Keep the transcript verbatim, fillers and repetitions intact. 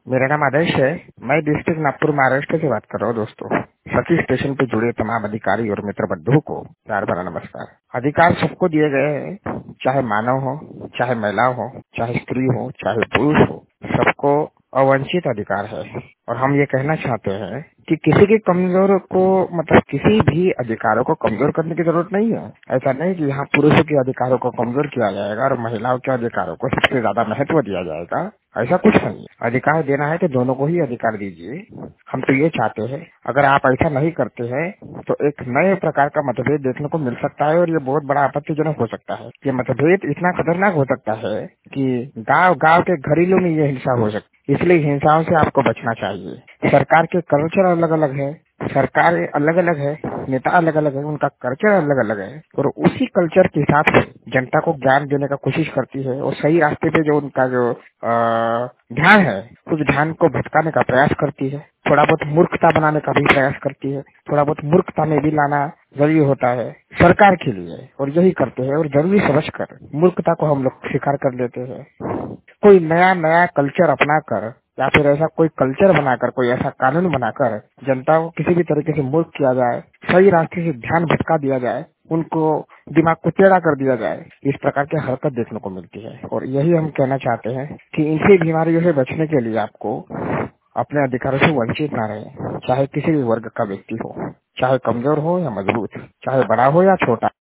मेरा नाम आदर्श है। मैं डिस्ट्रिक्ट नागपुर महाराष्ट्र से बात कर रहा हूँ। दोस्तों, सखी स्टेशन पे जुड़े तमाम अधिकारी और मित्र बंधुओं को प्यार भरा नमस्कार। अधिकार सबको दिए गए हैं, चाहे मानव हो, चाहे महिला हो, चाहे स्त्री हो, चाहे पुरुष हो, सबको अवंचित अधिकार है। और हम ये कहना चाहते हैं कि किसी के कमजोर को मतलब किसी भी अधिकारों को कमजोर करने की जरूरत नहीं है। ऐसा नहीं कि यहाँ पुरुषों के अधिकारों को कमजोर किया जाएगा और महिलाओं के अधिकारों को सबसे ज्यादा महत्व दिया जाएगा। ऐसा कुछ नहीं। अधिकार देना है तो दोनों को ही अधिकार दीजिए। हम तो ये चाहते हैं, अगर आप ऐसा नहीं करते हैं तो एक नए प्रकार का मतभेद देखने को मिल सकता है और ये बहुत बड़ा आपत्तिजनक हो सकता है। ये मतभेद इतना खतरनाक हो सकता है कि गांव गांव के घरेलू में ये हिंसा हो सकती है। इसलिए हिंसाओं से आपको बचना चाहिए। सरकार के कल्चर अलग अलग है, सरकार अलग अलग है, नेता अलग अलग है, उनका कल्चर अलग अलग है और उसी कल्चर के हिसाब से जनता को ज्ञान देने का कोशिश करती है और सही रास्ते पे जो उनका जो अ, ध्यान है उस ध्यान को भटकाने का प्रयास करती है। थोड़ा बहुत मूर्खता बनाने का भी प्रयास करती है। थोड़ा बहुत मूर्खता में भी लाना जरूरी होता है सरकार के लिए और यही करते हैं और जरूरी समझकर मूर्खता को हम लोग स्वीकार कर लेते हैं। कोई नया नया कल्चर अपनाकर या फिर ऐसा कोई कल्चर बनाकर, कोई ऐसा कानून बनाकर जनता को किसी भी तरीके से मूर्ख किया जाए, सही रास्ते से ध्यान भटका दिया जाए, उनको दिमाग को टेढ़ा कर दिया जाए, इस प्रकार की हरकत देखने को मिलती है। और यही हम कहना चाहते हैं कि इनसी बीमारियों से बचने के लिए आपको अपने अधिकारों से वंचित न रहे, चाहे किसी भी वर्ग का व्यक्ति हो, चाहे कमजोर हो या मजबूत, चाहे बड़ा हो या छोटा।